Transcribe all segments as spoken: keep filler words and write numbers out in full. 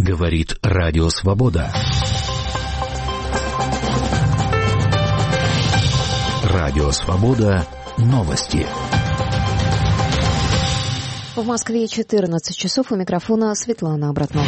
Говорит Радио Свобода. Радио Свобода. Новости. В Москве четырнадцать часов. У микрофона Светлана Обратнова.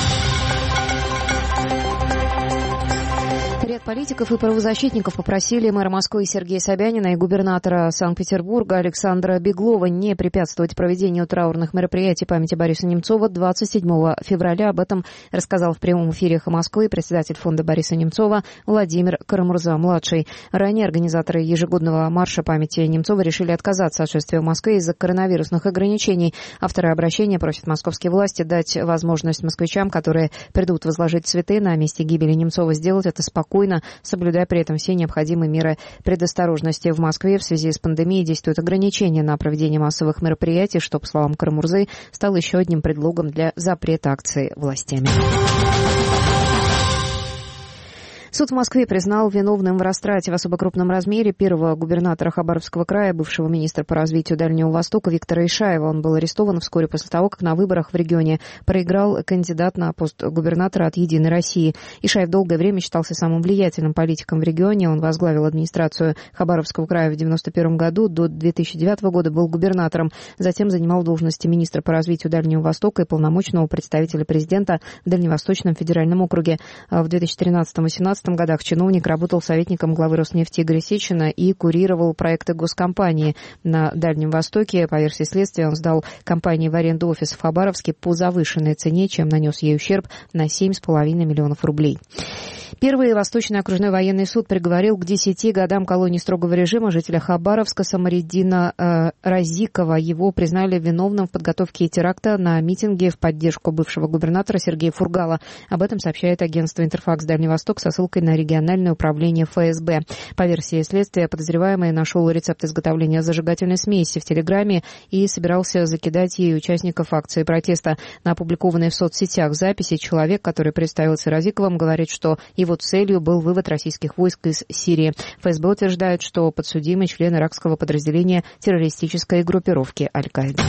Ряд политиков и правозащитников попросили мэра Москвы Сергея Собянина и губернатора Санкт-Петербурга Александра Беглова не препятствовать проведению траурных мероприятий памяти Бориса Немцова двадцать седьмого февраля. Об этом рассказал в прямом эфире «Эхо Москвы» председатель фонда Бориса Немцова Владимир Карамурза-младший. Ранее организаторы ежегодного марша памяти Немцова решили отказаться от шествия в Москве из-за коронавирусных ограничений. Авторы обращения просят московские власти дать возможность москвичам, которые придут возложить цветы на месте гибели Немцова, сделать это спокойно, соблюдая при этом все необходимые меры предосторожности. В Москве в связи с пандемией действуют ограничения на проведение массовых мероприятий, что, по словам Карамурзы, стало еще одним предлогом для запрета акции властями. Суд в Москве признал виновным в растрате в особо крупном размере первого губернатора Хабаровского края, бывшего министра по развитию Дальнего Востока Виктора Ишаева. Он был арестован вскоре после того, как на выборах в регионе проиграл кандидат на пост губернатора от «Единой России». Ишаев долгое время считался самым влиятельным политиком в регионе. Он возглавил администрацию Хабаровского края в девяносто первом году, до две тысячи девятого года был губернатором. Затем занимал должности министра по развитию Дальнего Востока и полномочного представителя президента в Дальневосточном федеральном округе. В две тысячи тринадцатом-две тысячи семнадцатом годах чиновник работал советником главы Роснефти Игоря Сечина и курировал проекты госкомпании на Дальнем Востоке. По версии следствия, он сдал компании в аренду офис в Хабаровске по завышенной цене, чем нанес ей ущерб на семь с половиной миллионов рублей. Первый Восточный окружной военный суд приговорил к десяти годам колонии строгого режима жителя Хабаровска Самариддина э, Разикова. Его признали виновным в подготовке теракта на митинге в поддержку бывшего губернатора Сергея Фургала. Об этом сообщает агентство «Интерфакс Дальний Восток» со ссылкой на региональное управление эф эс бэ. По версии следствия, подозреваемый нашел рецепт изготовления зажигательной смеси в Телеграме и собирался закидать ей участников акции протеста. На опубликованной в соцсетях записи человек, который представился Разиковым, говорит, что его целью был вывод российских войск из Сирии. эф эс бэ утверждает, что подсудимый член иракского подразделения террористической группировки Аль-Каида.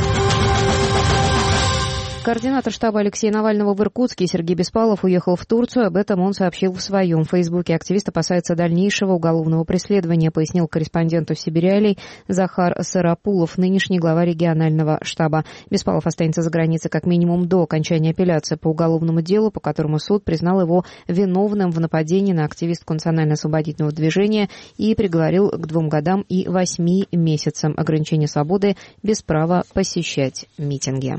Координатор штаба Алексея Навального в Иркутске Сергей Беспалов уехал в Турцию. Об этом он сообщил в своем фейсбуке. Активист опасается дальнейшего уголовного преследования, пояснил корреспонденту Сибиряли Захар Сарапулов, нынешний глава регионального штаба. Беспалов останется за границей как минимум до окончания апелляции по уголовному делу, по которому суд признал его виновным в нападении на активистку национально-освободительного движения и приговорил к двум годам и восьми месяцам ограничения свободы без права посещать митинги.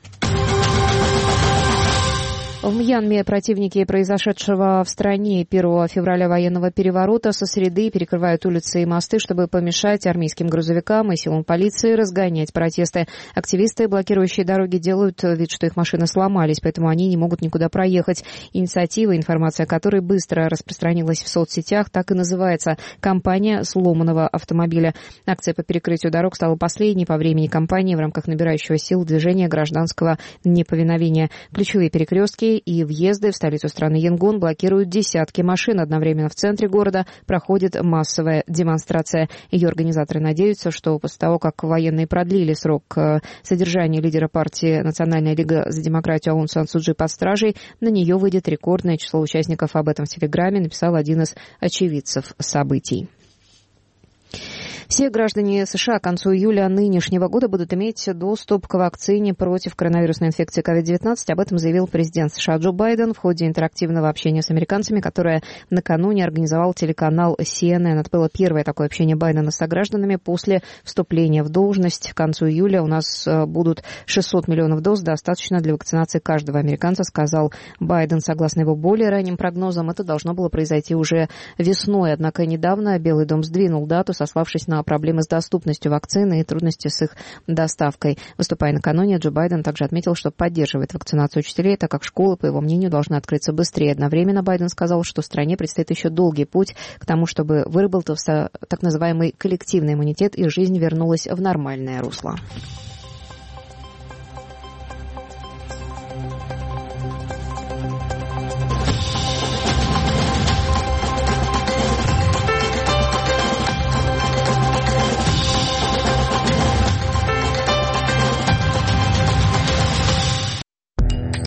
В Мьянме противники произошедшего в стране первого февраля военного переворота со среды перекрывают улицы и мосты, чтобы помешать армейским грузовикам и силам полиции разгонять протесты. Активисты, блокирующие дороги, делают вид, что их машины сломались, поэтому они не могут никуда проехать. Инициатива, информация о которой быстро распространилась в соцсетях, так и называется «Кампания сломанного автомобиля». Акция по перекрытию дорог стала последней по времени кампании в рамках набирающего сил движения гражданского неповиновения. Ключевые перекрестки и въезды в столицу страны Янгон блокируют десятки машин. Одновременно в центре города проходит массовая демонстрация. Ее организаторы надеются, что после того, как военные продлили срок содержания лидера партии «Национальная лига за демократию» Аун Сан Су Чжи под стражей, на нее выйдет рекордное число участников. Об этом в Телеграме написал один из очевидцев событий. Все граждане США к концу июля нынешнего года будут иметь доступ к вакцине против коронавирусной инфекции ковид девятнадцать. Об этом заявил президент США Джо Байден в ходе интерактивного общения с американцами, которое накануне организовал телеканал си эн эн. Это было первое такое общение Байдена с согражданами после вступления в должность. К концу июля у нас будут шестьсот миллионов доз, достаточно для вакцинации каждого американца, сказал Байден. Согласно его более ранним прогнозам, это должно было произойти уже весной. Однако недавно Белый дом сдвинул дату, сославшись на проблемы с доступностью вакцины и трудности с их доставкой. Выступая накануне, Джо Байден также отметил, что поддерживает вакцинацию учителей, так как школы, по его мнению, должны открыться быстрее. Одновременно Байден сказал, что стране предстоит еще долгий путь к тому, чтобы выработался так называемый коллективный иммунитет и жизнь вернулась в нормальное русло.